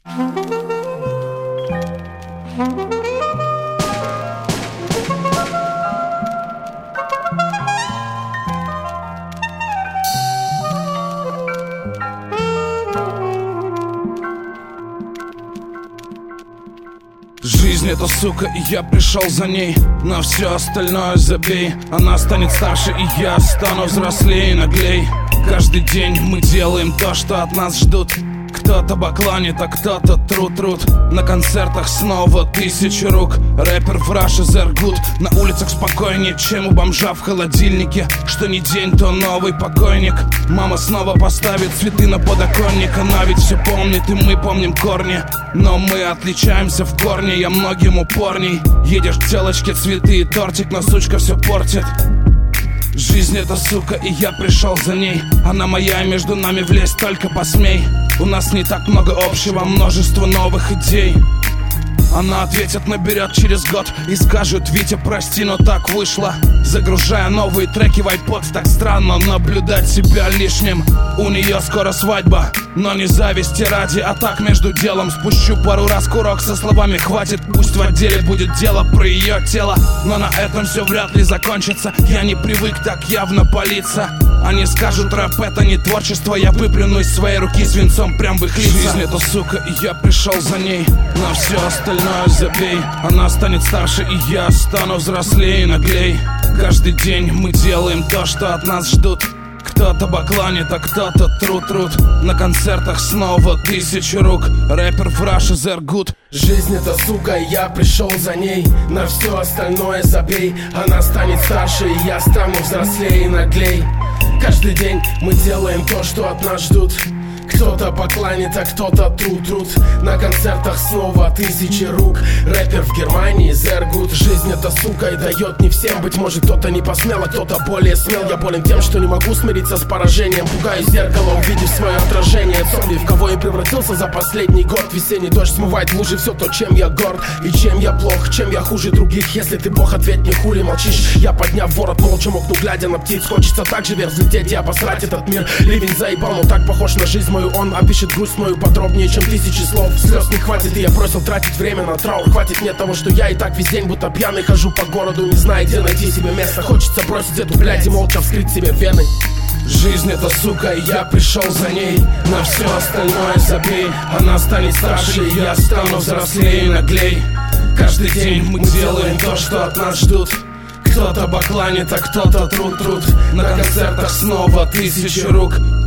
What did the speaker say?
Жизнь это сука, и я пришел за ней. На все остальное забей. Она станет старше, и я стану взрослее и наглей. Каждый день мы делаем то, что от нас ждут. Кто-то бакланит, а кто-то труд. На концертах снова 1000 рук. Рэпер в Russia Zergood. На улицах спокойнее, чем у бомжа в холодильнике. Что ни день, то новый покойник. Мама снова поставит цветы на подоконник. Она ведь все помнит, и мы помним корни. Но мы отличаемся в корне, я многим упорней. Едешь к телочке, цветы и тортик, но сучка все портит. Жизнь это сука, и я пришел за ней. Она моя, и между нами влезть только посмей. У нас не так много общего, множество новых идей. Она ответит, наберет через год и скажет: Витя, прости, но так вышло. Загружая новые треки в iPod, так странно наблюдать себя лишним. У нее скоро свадьба, но не зависти ради, а так между делом. Спущу пару раз курок со словами «хватит». Пусть в отделе будет дело про ее тело, но на этом все вряд ли закончится. Я не привык так явно палиться. Они скажут: рэп это не творчество. Я выплюну из своей руки свинцом прям в их лица. Жизнь это сука, и я пришел за ней. На все остальное забей. Она станет старше, и я стану взрослее и наглей. Каждый день мы делаем то, что от нас ждут. Кто-то бакланит, а кто-то труд. На концертах снова 1000 рук. Рэпер в Russia Zergood. Жизнь это сука, и я пришел за ней. На все остальное забей. Она станет старше, и я стану взрослее и наглей. Каждый день мы делаем то, что от нас ждут. Кто-то покланит, а кто-то труд. На концертах снова 1000 рук. Рэпер в Германии Zergood. Жизнь это сука и дает не всем. Быть может кто-то не посмел, а кто-то более смел. Я болен тем, что не могу смириться с поражением. Пугаюсь зеркала, увидев свое отражение. Зомби, в кого я превратился за последний год. Весенний дождь смывает лужи, все то, чем я горд. И чем я плох, чем я хуже других. Если ты бог, ответь мне, хули молчишь. Я, подняв ворот, молча мокну, глядя на птиц. Хочется так же вверх взлететь и обосрать этот мир. Ливень заебал, но так похож на жизнь мою. Он опишет грусть мою подробнее, чем 1000 слов. Слез не хватит, и я бросил тратить время на траур. Хватит мне того, что я и так весь день будто пьяный хожу по городу, не зная, где найти себе место. Хочется бросить эту блядь и молча вскрыть себе вены. Жизнь это сука, и я пришел за ней. На все остальное забей. Она станет старше, и я стану взрослее и наглей. Каждый день мы делаем то, что от нас ждут. Кто-то бакланит, а кто-то труд. На концертах снова 1000 рук.